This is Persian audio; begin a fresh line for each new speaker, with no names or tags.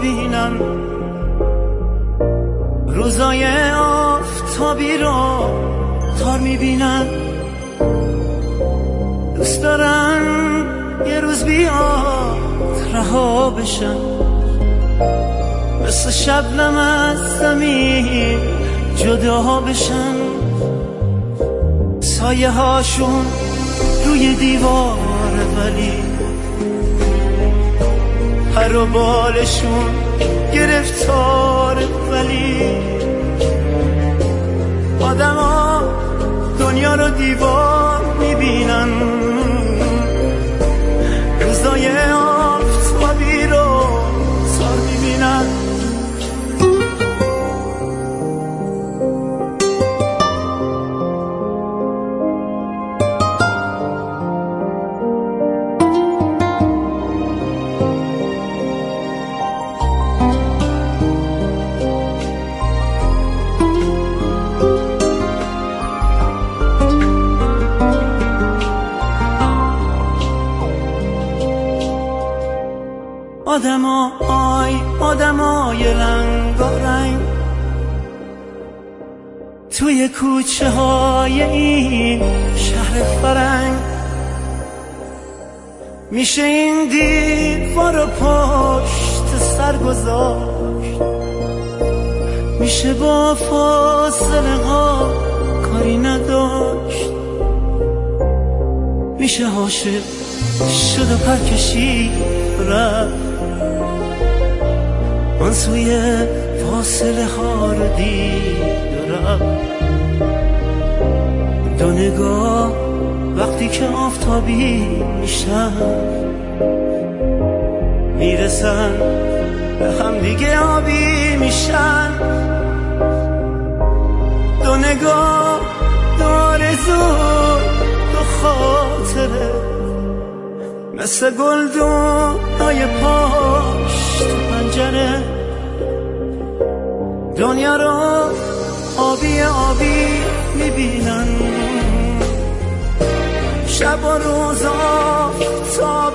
میبینن، روزای آفتابی رو تار میبینن. دوست دارن یه روز بیاد رها بشن، مثل شبنم از زمین جدا بشن. سایه هاشون روی دیواره، ولی پر و بالشون گرفتاره. ولی آدم ها دنیا رو دیوار میبینن، روزای آفتابی رو تار میبینن. آدمای رنگ و رنگ توی کوچه های این شهر فرنگ. میشه این دیوار رو پشت سر گذاشت، میشه با فاصله ها کاری نداشت، میشه عاشق شد و پر کشید رفت، آن سوی فاصله ها رو دید و رفت. دو نگاه وقتی که آفتابی میشن، میرسن به هم دیگه آبی میشن. دو نگاه، دو آرزو، دو خاطره، مثل گلدونای پشت پنجره. دنیا رو آبی آبی میبینن، شب و روز آفتاب